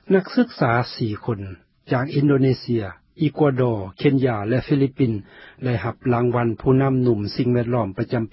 นักศึกษา4คนจากอินโดนีเซียอีกัวดอร์เคนยาและฟิลิปปินส์ได้รับรางวัลผู้นำหนุ่มสิ่งแวดล้อมประจำปี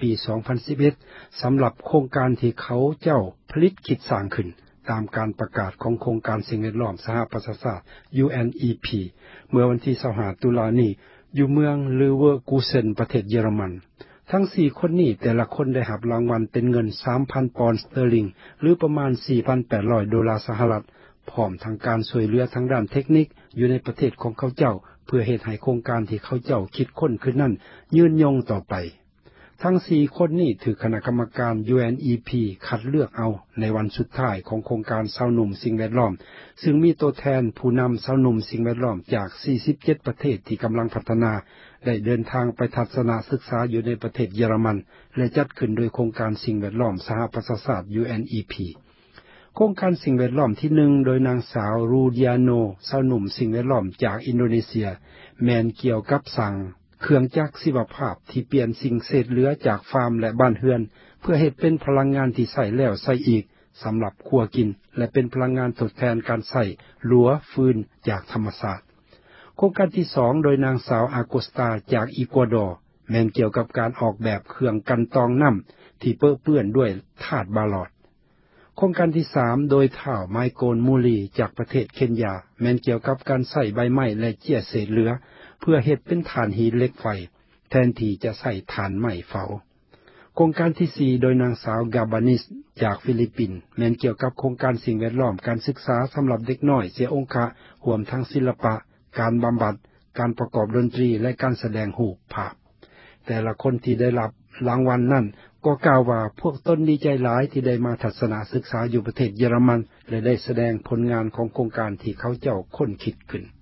2011 สำหรับโครงการที่เขาเจ้าผลิตคิดสร้างขึ้นตามการประกาศของโครงการสิ่งแวดล้อมสหประชาชาติ UNEP เมื่อวันที่25ตุลานี้อยู่เมืองเลเวอร์กูเซนประเทศเยอรมันทั้ง4คนนี้แต่ละคนได้รับรางวัลเป็นเงิน 3,000 ปอนด์สเตอร์ลิงหรือประมาณ 4,800 ดอลลาร์สหรัฐพร้อมทางการช่วยเหลือทางด้านเทคนิคอยู่ในประเทศของเขาเจ้าเพื่อเฮ็ดให้โครงการที่เขาเจ้าคิดค้นขึ้นนั้นยืนยงต่อไปทั้ง4คนนี้ถือคณะกรรมการ UNEP คัดเลือกเอาในวันสุดท้ายของโครงการชาวหนุ่มสิ่งแวดล้อมซึ่งมีตัวแทนผู้นำชาวหนุ่มสิ่งแวดล้อมจาก47ประเทศที่กำลังพัฒนาได้เดินทางไปทัศนศึกษาอยู่ในประเทศเยอรมันและจัดขึ้นโดยโครงการสิ่งแวดล้อมสหประชาชาติ UNEPโครงการสิ่งแวดล้อมที่1โดยนางสาวรูเดียโนชาวหนุ่มสิ่งแวดล้อมจากอินโดนีเซียแม่นเกี่ยวกับสั่งเครื่องจักรชีวภาพที่เปลี่ยนสิ่งเศษเหลือจากฟาร์มและบ้านเรือนเพื่อเฮ็ดเป็นพลังงานที่ใช้แล้วใช้อีกสำหรับครัวกินและเป็นพลังงานทดแทนการใช้หลัวฟืนจากธรรมชาติโครงการที่2โดยนางสาวอากสตาจากอีกัวดอร์แม่นเกี่ยวกับการออกแบบเครื่องกันตองน้ำที่เปื้อนด้วยธาตุบาลอดโครงการที่3โดยท่าวไมโกนมูลีจากประเทศเคนยาแม่นเกี่ยวกับการใช้ใบไม้และเจี้ยเศษเหลือเพื่อเฮ็ดเป็นถ่านหินเหล็กไฟแทนที่จะใช้ถ่านไม้เผาโครงการที่4โดยนางสาวกาบานิสจากฟิลิปปินส์แม่นเกี่ยวกับโครงการสิ่งแวดล้อมการศึกษาสำหรับเด็กน้อยเสียองค์คะรวมทั้งศิลปะการบำบัดการประกอบดนตรีและการแสดงรูปภาพแต่ละคนที่ได้รับรางวัลนั้นก็กล่าวว่าพวกตนดีใจหลายที่ได้มาทัศนศึกษาอยู่ประเทศเยอรมันและได้แสดงผลงานของโครงการที่เขาเจ้าค้นคิดขึ้น